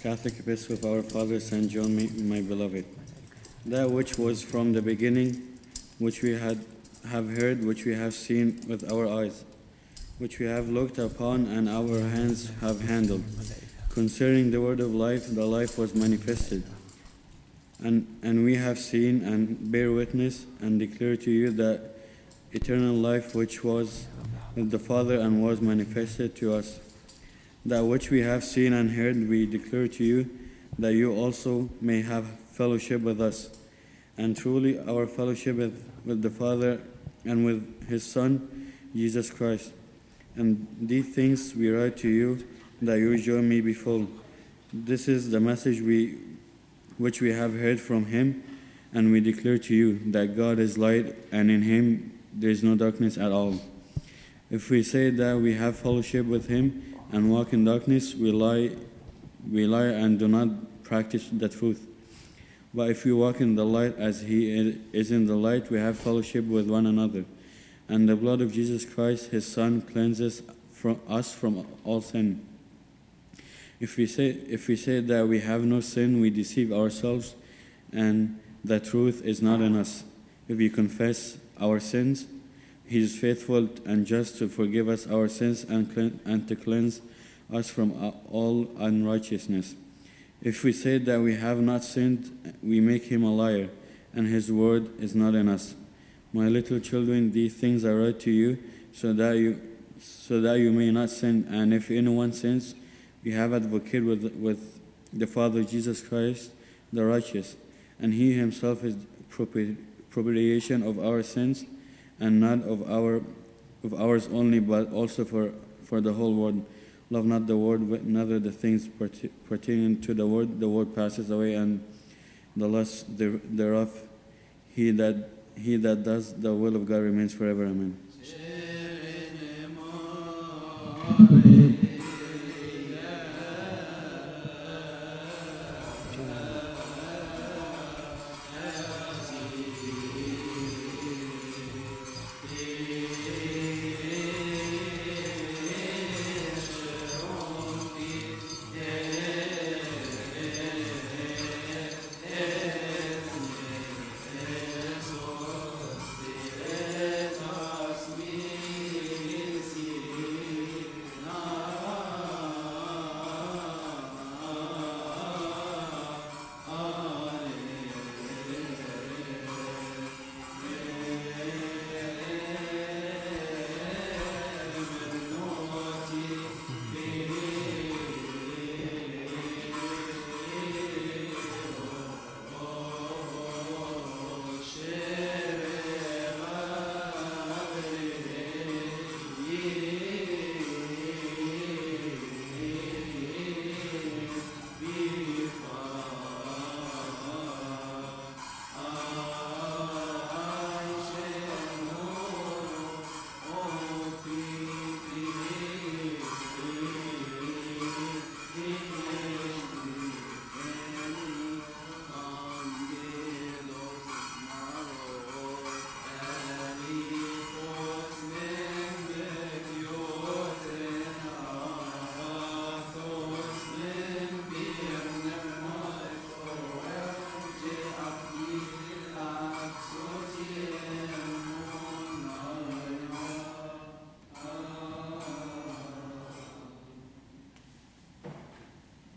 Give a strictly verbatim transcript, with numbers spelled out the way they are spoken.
Catholic Epistle of our Father Saint John, my beloved. That which was from the beginning, which we had have heard, which we have seen with our eyes, which we have looked upon and our hands have handled. Concerning the word of life, the life was manifested. And, and we have seen and bear witness and declare to you that eternal life which was with the Father and was manifested to us. That which we have seen and heard we declare to you, that you also may have fellowship with us. And truly our fellowship with, with the Father and with his Son, Jesus Christ. And these things we write to you, that your joy may be full. This is the message we which we have heard from him, and we declare to you that God is light, and in him there is no darkness at all. If we say that we have fellowship with him and walk in darkness, we lie, we lie and do not practice the truth. But if we walk in the light as he is in the light, we have fellowship with one another. And the blood of Jesus Christ, his Son, cleanses from us from all sin. If we say if we say that we have no sin, we deceive ourselves, and the truth is not in us. If we confess our sins, he is faithful and just to forgive us our sins and, clean, and to cleanse us from all unrighteousness. If we say that we have not sinned, we make him a liar, and his word is not in us. My little children, these things I write to you, so that you so that you may not sin. And if anyone sins, we have advocate with with the Father, Jesus Christ, the righteous, and he himself is propitiation of our sins, and not of our of ours only, but also for, for the whole world. Love not the world, neither the things pertaining to the world. The world passes away, and the lust thereof. He that he that does the will of God remains forever. Amen.